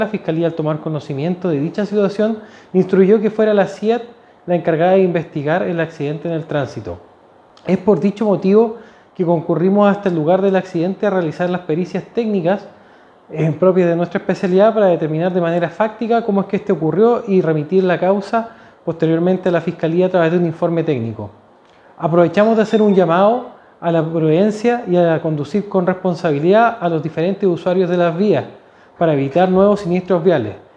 La Fiscalía, al tomar conocimiento de dicha situación, instruyó que fuera la CIAT la encargada de investigar el accidente en el tránsito. Es por dicho motivo que concurrimos hasta el lugar del accidente a realizar las pericias técnicas propias de nuestra especialidad para determinar de manera fáctica cómo es que este ocurrió y remitir la causa posteriormente a la Fiscalía a través de un informe técnico. Aprovechamos de hacer un llamado a la prudencia y a conducir con responsabilidad a los diferentes usuarios de las vías para evitar nuevos siniestros viales.